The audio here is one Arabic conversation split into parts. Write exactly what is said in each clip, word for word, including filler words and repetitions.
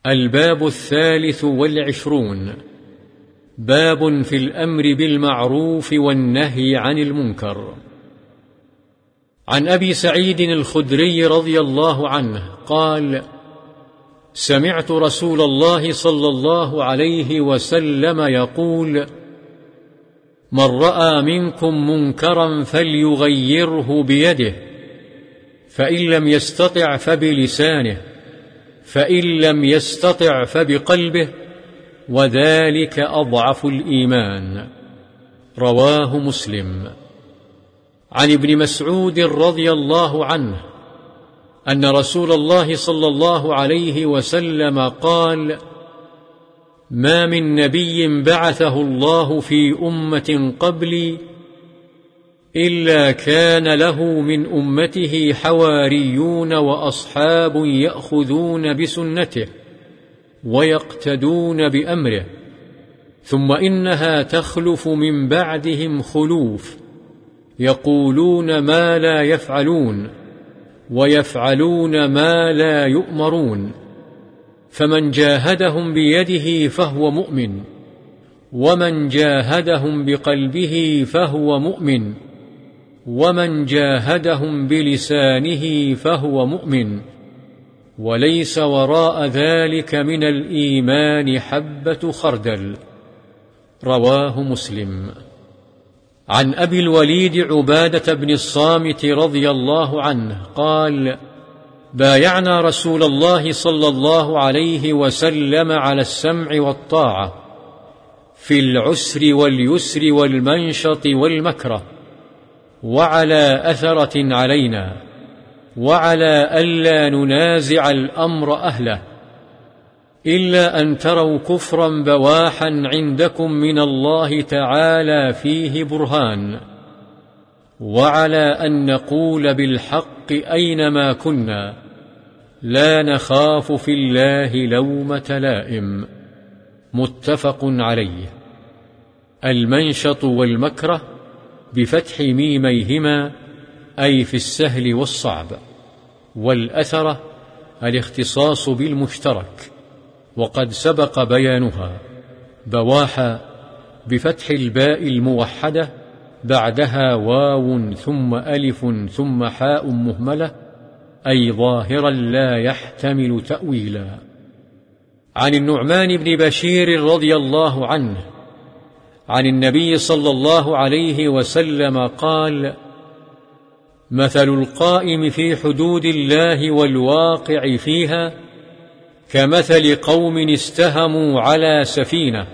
الباب الثالث والعشرون. باب في الأمر بالمعروف والنهي عن المنكر. عن أبي سعيد الخدري رضي الله عنه قال: سمعت رسول الله صلى الله عليه وسلم يقول: من رأى منكم منكرا فليغيره بيده، فإن لم يستطع فبلسانه، فإن لم يستطع فبقلبه، وذلك أضعف الإيمان. رواه مسلم. عن ابن مسعود رضي الله عنه أن رسول الله صلى الله عليه وسلم قال: ما من نبي بعثه الله في أمة قبلي إلا كان له من أمته حواريون وأصحاب يأخذون بسنته ويقتدون بأمره، ثم إنها تخلف من بعدهم خلوف يقولون ما لا يفعلون ويفعلون ما لا يؤمرون، فمن جاهدهم بيده فهو مؤمن، ومن جاهدهم بقلبه فهو مؤمن، ومن جاهدهم بلسانه فهو مؤمن، وليس وراء ذلك من الإيمان حبة خردل. رواه مسلم. عن أبي الوليد عبادة بن الصامت رضي الله عنه قال: بايعنا رسول الله صلى الله عليه وسلم على السمع والطاعة في العسر واليسر والمنشط والمكره، وعلى أثرة علينا، وعلى ألا ننازع الأمر أهله، إلا أن تروا كفرا بواحا عندكم من الله تعالى فيه برهان، وعلى أن نقول بالحق أينما كنا، لا نخاف في الله لومة لائم. متفق عليه. المنشط والمكره بفتح ميميهما أي في السهل والصعب، والأثرة الاختصاص بالمشترك، وقد سبق بيانها. بواحة بفتح الباء الموحدة بعدها واو ثم ألف ثم حاء مهملة، أي ظاهرا لا يحتمل تأويلا. عن النعمان بن بشير رضي الله عنه عن النبي صلى الله عليه وسلم قال: مثل القائم في حدود الله والواقع فيها كمثل قوم استهموا على سفينة،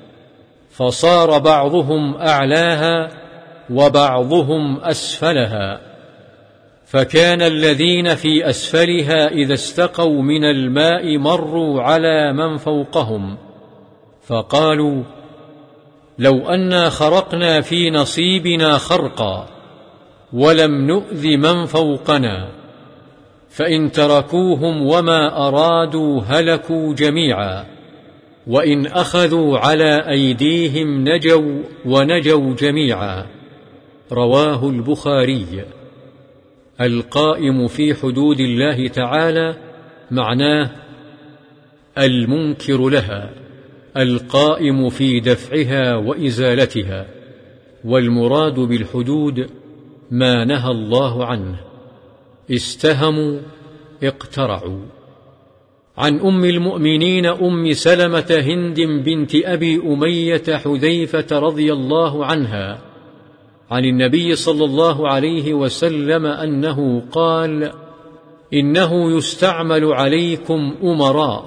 فصار بعضهم أعلاها وبعضهم أسفلها، فكان الذين في أسفلها إذا استقوا من الماء مروا على من فوقهم، فقالوا: لو أنا خرقنا في نصيبنا خرقا ولم نؤذ من فوقنا، فإن تركوهم وما أرادوا هلكوا جميعا، وإن أخذوا على أيديهم نجوا ونجوا جميعا. رواه البخاري. القائم في حدود الله تعالى معناه المنكر لها، القائم في دفعها وإزالتها، والمراد بالحدود ما نهى الله عنه. استهموا اقترعوا. عن أم المؤمنين أم سلمة هند بنت أبي أمية حذيفة رضي الله عنها عن النبي صلى الله عليه وسلم أنه قال: إنه يستعمل عليكم أمراء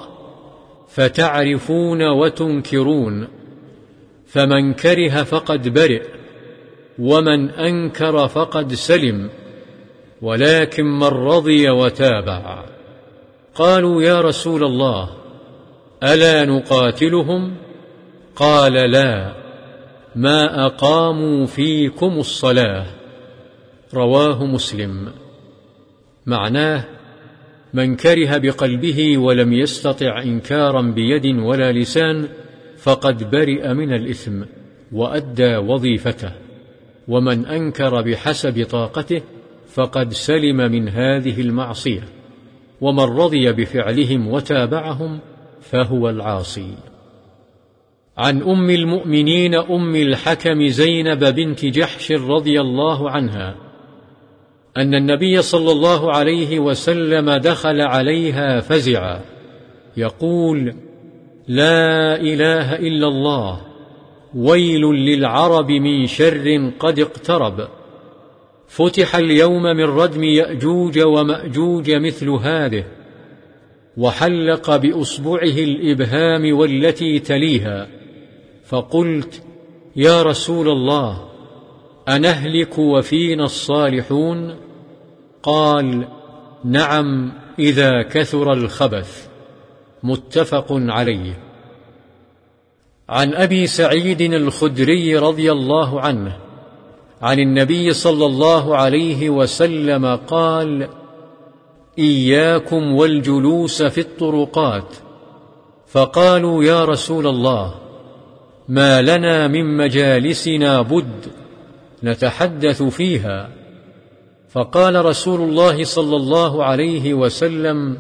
فتعرفون وتنكرون، فمن كره فقد برئ، ومن أنكر فقد سلم، ولكن من رضي وتابع. قالوا: يا رسول الله، ألا نقاتلهم؟ قال: لا، ما أقاموا فيكم الصلاة. رواه مسلم. معناه: من كره بقلبه ولم يستطع إنكارا بيد ولا لسان فقد برئ من الإثم وأدى وظيفته، ومن أنكر بحسب طاقته فقد سلم من هذه المعصية، ومن رضي بفعلهم وتابعهم فهو العاصي. عن أم المؤمنين أم الحكم زينب بنت جحش رضي الله عنها أن النبي صلى الله عليه وسلم دخل عليها فزعا يقول: لا إله إلا الله، ويل للعرب من شر قد اقترب. فتح اليوم من ردم يأجوج ومأجوج مثل هذه، وحلق بأصبعه الإبهام والتي تليها، فقلت: يا رسول الله، أنهلك وفينا الصالحون؟ قال: نعم، إذا كثر الخبث. متفق عليه. عن أبي سعيد الخدري رضي الله عنه عن النبي صلى الله عليه وسلم قال: إياكم والجلوس في الطرقات. فقالوا: يا رسول الله، ما لنا من مجالسنا بد نتحدث فيها. فقال رسول الله صلى الله عليه وسلم: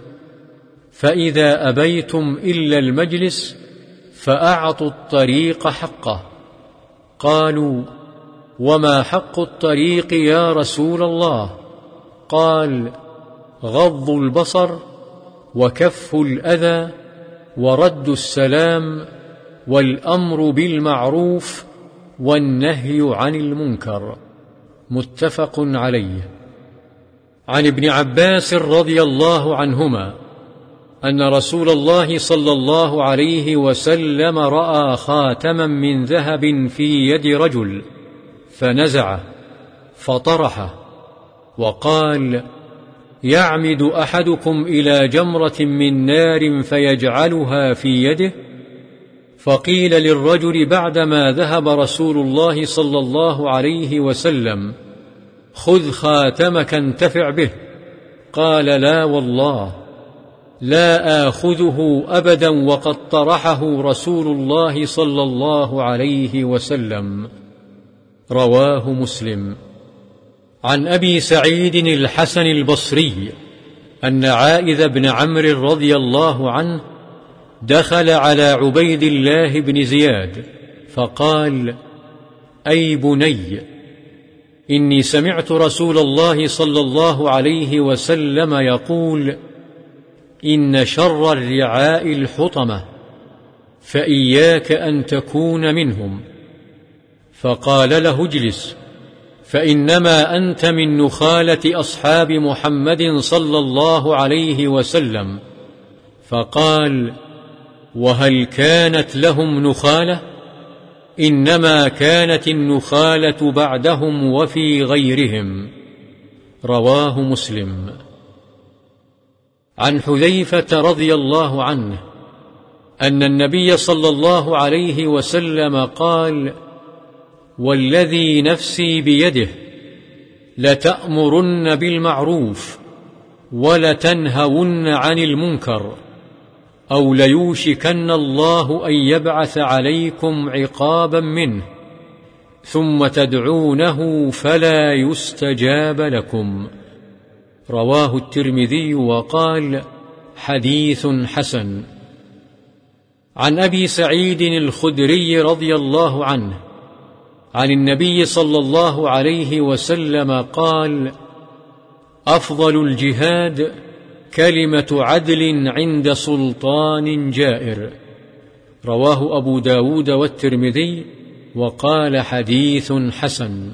فإذا أبيتم إلا المجلس فأعطوا الطريق حقه. قالوا: وما حق الطريق يا رسول الله؟ قال: غض البصر، وكف الأذى، ورد السلام، والأمر بالمعروف، والنهي عن المنكر. متفق عليه. عن ابن عباس رضي الله عنهما أن رسول الله صلى الله عليه وسلم رأى خاتما من ذهب في يد رجل فنزعه فطرحه، وقال: يعمد أحدكم إلى جمرة من نار فيجعلها في يده؟ فقيل للرجل بعدما ذهب رسول الله صلى الله عليه وسلم: خذ خاتمك انتفع به. قال: لا والله، لا آخذه أبدا وقد طرحه رسول الله صلى الله عليه وسلم. رواه مسلم. عن أبي سعيد الحسن البصري أن عائذ بن عمرو رضي الله عنه دخل على عبيد الله بن زياد فقال: أي بني، إني سمعت رسول الله صلى الله عليه وسلم يقول: إن شر الرعاء الحطمة، فإياك أن تكون منهم. فقال له: اجلس، فإنما أنت من نخالة أصحاب محمد صلى الله عليه وسلم. فقال: وهل كانت لهم نخالة؟ إنما كانت النخالة بعدهم وفي غيرهم. رواه مسلم. عن حذيفة رضي الله عنه أن النبي صلى الله عليه وسلم قال: والذي نفسي بيده لتأمرن بالمعروف ولتنهون عن المنكر، أو ليوشكن الله أن يبعث عليكم عقابا منه، ثم تدعونه فلا يستجاب لكم. رواه الترمذي وقال: حديث حسن. عن أبي سعيد الخدري رضي الله عنه عن النبي صلى الله عليه وسلم قال: أفضل الجهاد كلمة عدل عند سلطان جائر. رواه أبو داود والترمذي وقال: حديث حسن.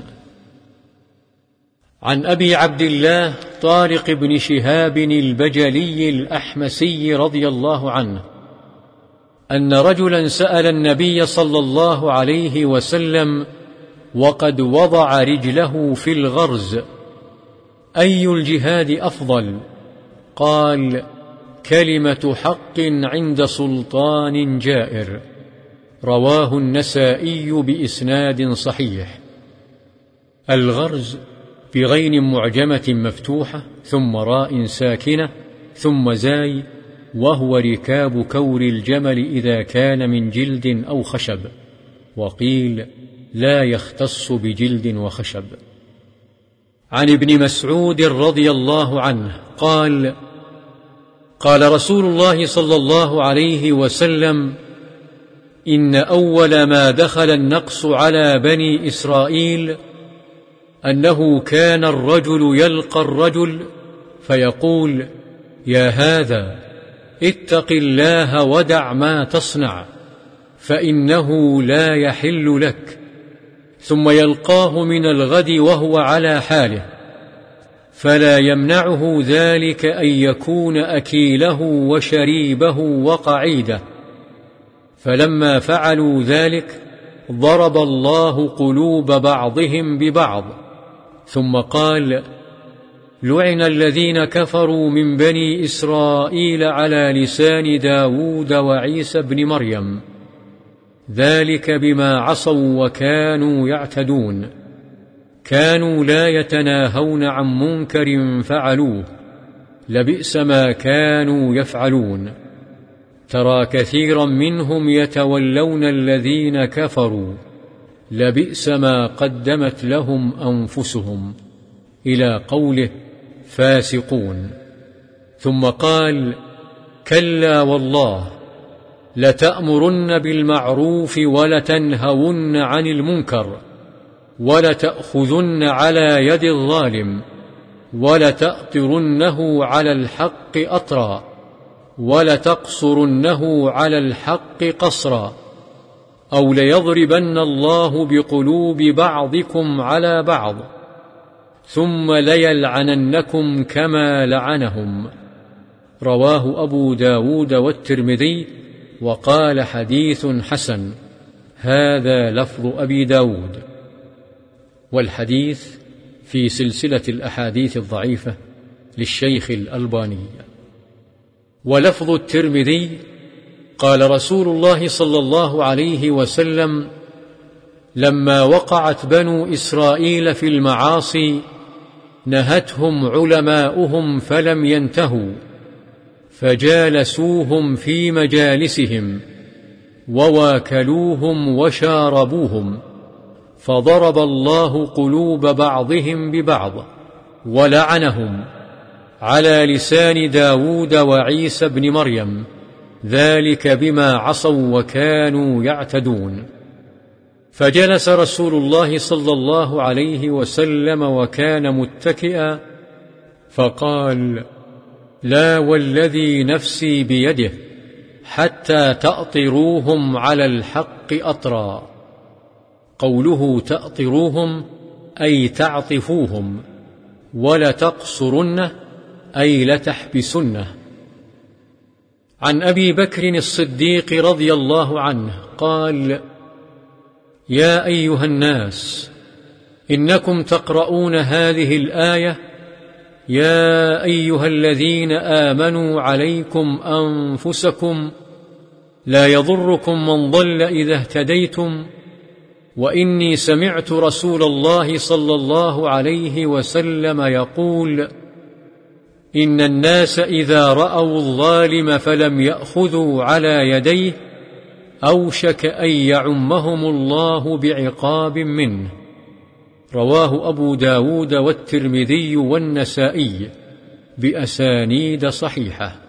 عن أبي عبد الله طارق بن شهاب البجلي الأحمسي رضي الله عنه أن رجلا سأل النبي صلى الله عليه وسلم وقد وضع رجله في الغرز: أي الجهاد أفضل؟ قال: كلمة حق عند سلطان جائر. رواه النسائي بإسناد صحيح. الغرز بغين معجمة مفتوحة ثم راء ساكنة ثم زاي، وهو ركاب كور الجمل إذا كان من جلد أو خشب، وقيل لا يختص بجلد وخشب. عن ابن مسعود رضي الله عنه قال: قال رسول الله صلى الله عليه وسلم: إن أول ما دخل النقص على بني إسرائيل أنه كان الرجل يلقى الرجل فيقول: يا هذا اتق الله ودع ما تصنع فإنه لا يحل لك، ثم يلقاه من الغد وهو على حاله، فلا يمنعه ذلك أن يكون أكيله وشريبه وقعيده. فلما فعلوا ذلك ضرب الله قلوب بعضهم ببعض، ثم قال: لعن الذين كفروا من بني إسرائيل على لسان داود وعيسى بن مريم، ذلك بما عصوا وكانوا يعتدون، كانوا لا يتناهون عن منكر فعلوه، لبئس ما كانوا يفعلون. ترى كثيرا منهم يتولون الذين كفروا، لبئس ما قدمت لهم أنفسهم، إلى قوله فاسقون. ثم قال: كلا والله لتأمرن بالمعروف ولتنهون عن المنكر ولتأخذن على يد الظالم ولتأطرنه على الحق أطرا ولتقصرنه على الحق قصرا، أو ليضربن الله بقلوب بعضكم على بعض ثم ليلعننكم كما لعنهم. رواه أبو داود والترمذي وقال: حديث حسن. هذا لفظ أبي داود. والحديث في سلسلة الأحاديث الضعيفة للشيخ الألباني. ولفظ الترمذي: قال رسول الله صلى الله عليه وسلم: لما وقعت بنو إسرائيل في المعاصي نهتهم علماؤهم فلم ينتهوا، فجالسوهم في مجالسهم وواكلوهم وشاربوهم، فضرب الله قلوب بعضهم ببعض ولعنهم على لسان داود وعيسى بن مريم، ذلك بما عصوا وكانوا يعتدون. فجلس رسول الله صلى الله عليه وسلم وكان متكئا، فقال: لا والذي نفسي بيده حتى تأطروهم على الحق أطرا. قوله تأطروهم أي تعطفوهم، ولتقصرنه أي لتحبسنه. عن أبي بكر الصديق رضي الله عنه قال: يا أيها الناس، إنكم تقرؤون هذه الآية: يا أيها الذين آمنوا عليكم أنفسكم لا يضركم من ضل إذا اهتديتم، وإني سمعت رسول الله صلى الله عليه وسلم يقول: إن الناس إذا رأوا الظالم فلم يأخذوا على يديه أوشك أن يعمهم الله بعقاب منه. رواه أبو داود والترمذي والنسائي بأسانيد صحيحة.